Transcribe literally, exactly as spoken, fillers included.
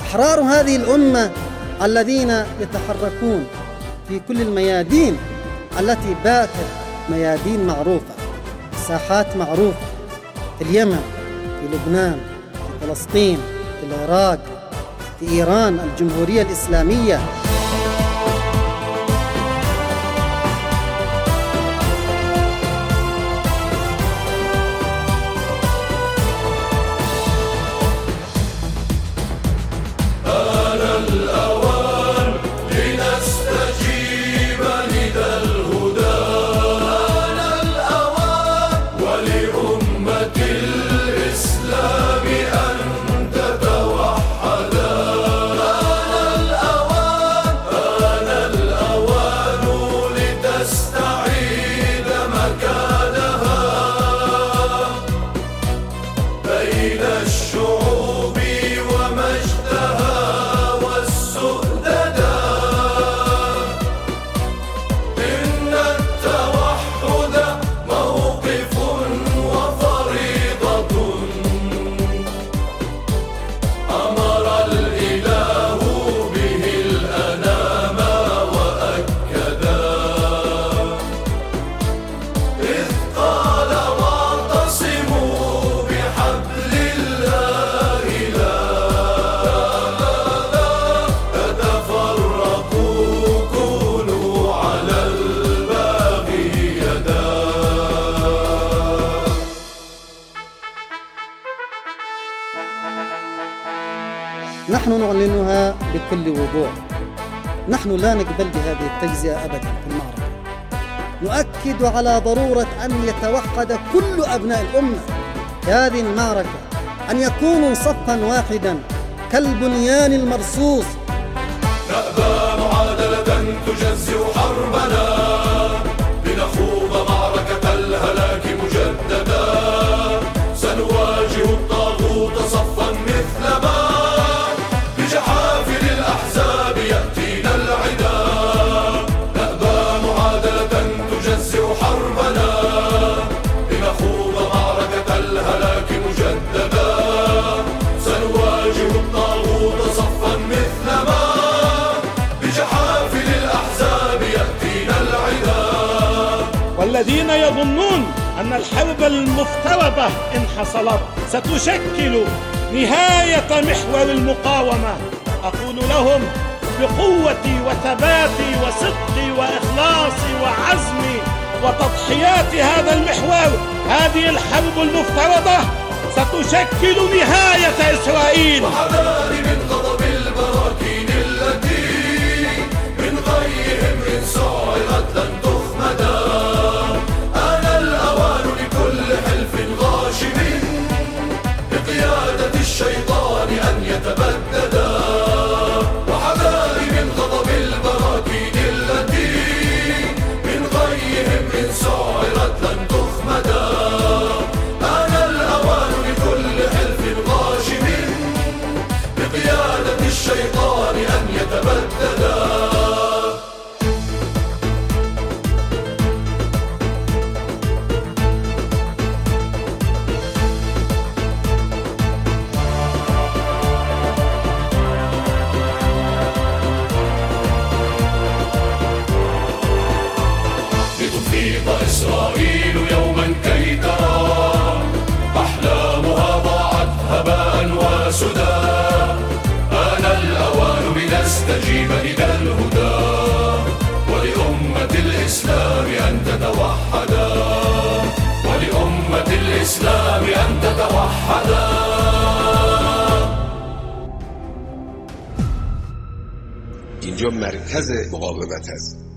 أحرار هذه الأمة الذين يتحركون في كل الميادين التي باتت ميادين معروفة، ساحات معروفة، في اليمن، في لبنان، في فلسطين، في العراق، في إيران، الجمهورية الإسلامية. نحن نعلنها بكل وضوح. نحن لا نقبل بهذه التجزئة أبدا في المعركة. نؤكد على ضرورة أن يتوحد كل أبناء الأمة في هذه المعركة، أن يكونوا صفا واحدا كالبنيان المرصوص. نأبى معادلة تجزئ حربنا، لنخوض معركة الهلاك مجددا. سنواجه الطاغوت صفا مثل ما بجحافل الأحزاب يأتينا العدا. نأبى معادلة تجزئ حربنا، لنخوض معركة الهلاك مجددا. سنواجه الطاغوت صفا مثل ما بجحافل الأحزاب يأتينا العدا. والذين يظنون أن الحرب المفترضة إن حصلت ستشكل نهاية محور المقاومة، أقول لهم بقوتي وثباتي وصدقي وإخلاصي وعزمي وتضحيات هذا المحور، هذه الحرب المفترضة ستشكل نهاية إسرائيل. وحذاري من غضب البراكين التي من غيهم إن سعرت لن تخمدا. أنا الأوان لكل حلف غاشم بقيادة الشيطان أن يتبددا. وحذاري من غضب البراكين التي من غيهم إن سعرت لن تخمدا. أنا الأوان لكل حلف غاشم بقيادة الشيطان أن يتبددا. لتفيض إسرائيل يوما كي ترى أحلامها ضاعت هباء وسدى. آن الأوان لنستجيب إلى الهدى، ولأمة الإسلام أن تتوحدا. ولأمة الإسلام أن تتوحدا. اینجا مرکز مقاومت است.